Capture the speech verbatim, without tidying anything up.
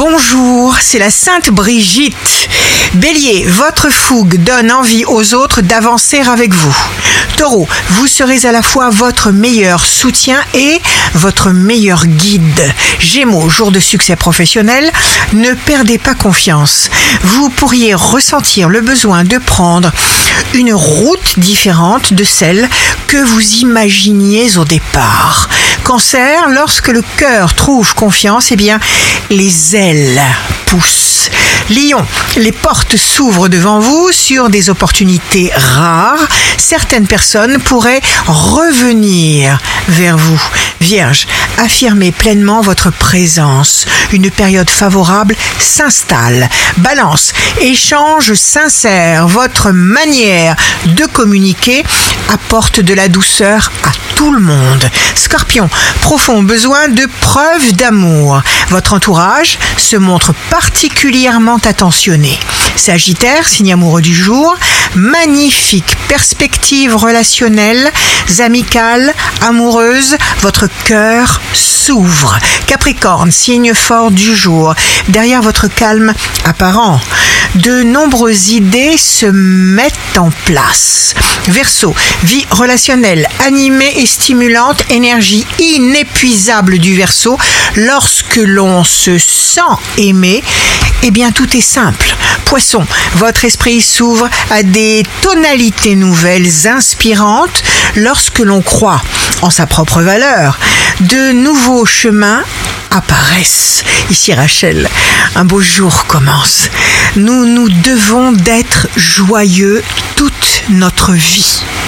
Bonjour, c'est la Sainte Brigitte. Bélier, votre fougue donne envie aux autres d'avancer avec vous. Taureau, vous serez à la fois votre meilleur soutien et votre meilleur guide. Gémeaux, jour de succès professionnel, ne perdez pas confiance. Vous pourriez ressentir le besoin de prendre une route différente de celle que vous imaginiez au départ. Cancer, lorsque le cœur trouve confiance, eh bien, les ailes poussent. Lion, les portes s'ouvrent devant vous sur des opportunités rares. Certaines personnes pourraient revenir vers vous. Vierge, affirmez pleinement votre présence. Une période favorable s'installe. Balance, échange sincère. Votre manière de communiquer apporte de la douceur à tout le monde. Scorpion, profond besoin de preuves d'amour. Votre entourage se montre particulièrement attentionné. Sagittaire, signe amoureux du jour, magnifique perspective relationnelle, amicale, amoureuse, votre cœur s'ouvre. Capricorne, signe fort du jour, derrière votre calme apparent, de nombreuses idées se mettent en place. Verseau, vie relationnelle, animée et stimulante, énergie inépuisable du Verseau. Lorsque l'on se sent aimé, eh bien tout est simple. Poisson, votre esprit s'ouvre à des tonalités nouvelles, inspirantes. Lorsque l'on croit en sa propre valeur, de nouveaux chemins apparaissent. Ici Rachel, un beau jour commence. Nous nous devons d'être joyeux toute notre vie.